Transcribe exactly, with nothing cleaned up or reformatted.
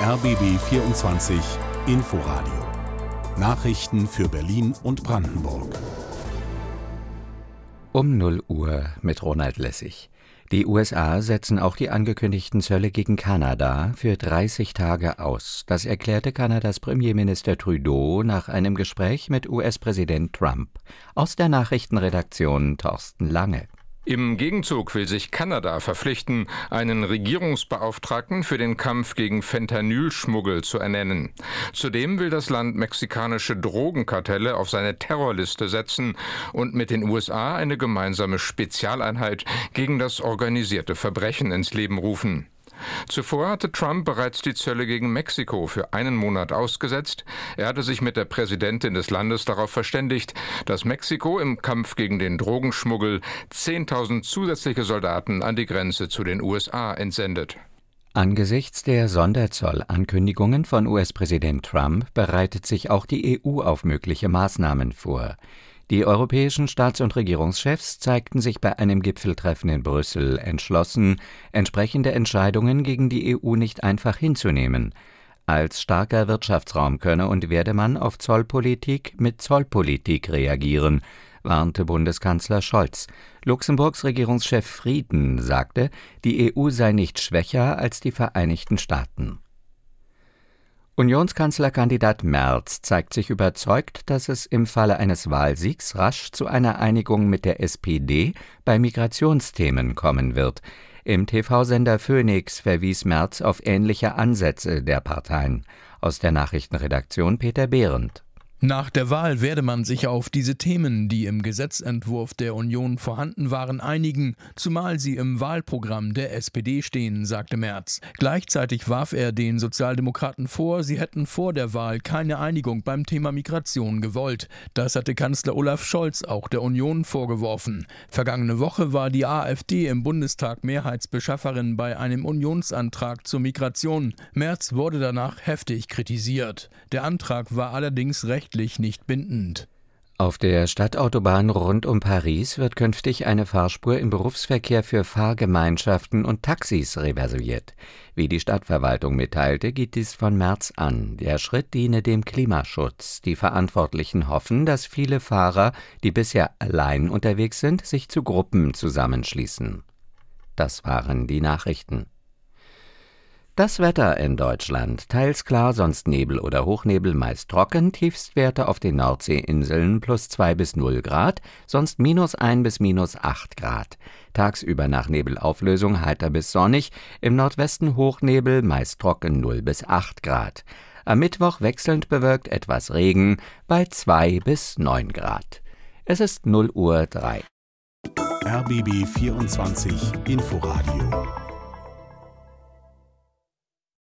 R B B vierundzwanzig Inforadio. Nachrichten für Berlin und Brandenburg. Um null Uhr mit Ronald Lessig. Die U S A setzen auch die angekündigten Zölle gegen Kanada für dreißig Tage aus. Das erklärte Kanadas Premierminister Trudeau nach einem Gespräch mit U S-Präsident Trump. Aus der Nachrichtenredaktion Thorsten Lange. Im Gegenzug will sich Kanada verpflichten, einen Regierungsbeauftragten für den Kampf gegen Fentanyl-Schmuggel zu ernennen. Zudem will das Land mexikanische Drogenkartelle auf seine Terrorliste setzen und mit den U S A eine gemeinsame Spezialeinheit gegen das organisierte Verbrechen ins Leben rufen. Zuvor hatte Trump bereits die Zölle gegen Mexiko für einen Monat ausgesetzt. Er hatte sich mit der Präsidentin des Landes darauf verständigt, dass Mexiko im Kampf gegen den Drogenschmuggel zehntausend zusätzliche Soldaten an die Grenze zu den U S A entsendet. Angesichts der Sonderzolankündigungen von U S-Präsident Trump bereitet sich auch die E U auf mögliche Maßnahmen vor. Die europäischen Staats- und Regierungschefs zeigten sich bei einem Gipfeltreffen in Brüssel entschlossen, entsprechende Entscheidungen gegen die E U nicht einfach hinzunehmen. Als starker Wirtschaftsraum könne und werde man auf Zollpolitik mit Zollpolitik reagieren, warnte Bundeskanzler Scholz. Luxemburgs Regierungschef Frieden sagte, die E U sei nicht schwächer als die Vereinigten Staaten. Unionskanzlerkandidat Merz zeigt sich überzeugt, dass es im Falle eines Wahlsiegs rasch zu einer Einigung mit der S P D bei Migrationsthemen kommen wird. Im T V-Sender Phoenix verwies Merz auf ähnliche Ansätze der Parteien. Aus der Nachrichtenredaktion Peter Behrendt. Nach der Wahl werde man sich auf diese Themen, die im Gesetzentwurf der Union vorhanden waren, einigen, zumal sie im Wahlprogramm der S P D stehen, sagte Merz. Gleichzeitig warf er den Sozialdemokraten vor, sie hätten vor der Wahl keine Einigung beim Thema Migration gewollt. Das hatte Kanzler Olaf Scholz auch der Union vorgeworfen. Vergangene Woche war die AfD im Bundestag Mehrheitsbeschafferin bei einem Unionsantrag zur Migration. Merz wurde danach heftig kritisiert. Der Antrag war allerdings recht nicht bindend. Auf der Stadtautobahn rund um Paris wird künftig eine Fahrspur im Berufsverkehr für Fahrgemeinschaften und Taxis reserviert. Wie die Stadtverwaltung mitteilte, geht dies von März an. Der Schritt diene dem Klimaschutz. Die Verantwortlichen hoffen, dass viele Fahrer, die bisher allein unterwegs sind, sich zu Gruppen zusammenschließen. Das waren die Nachrichten. Das Wetter in Deutschland. Teils klar, sonst Nebel oder Hochnebel, meist trocken. Tiefstwerte auf den Nordseeinseln plus zwei bis null Grad, sonst minus ein bis minus acht Grad. Tagsüber nach Nebelauflösung heiter bis sonnig, im Nordwesten Hochnebel, meist trocken null bis acht Grad. Am Mittwoch wechselnd bewölkt etwas Regen bei zwei bis neun Grad. Es ist null Uhr drei. R B B vierundzwanzig Inforadio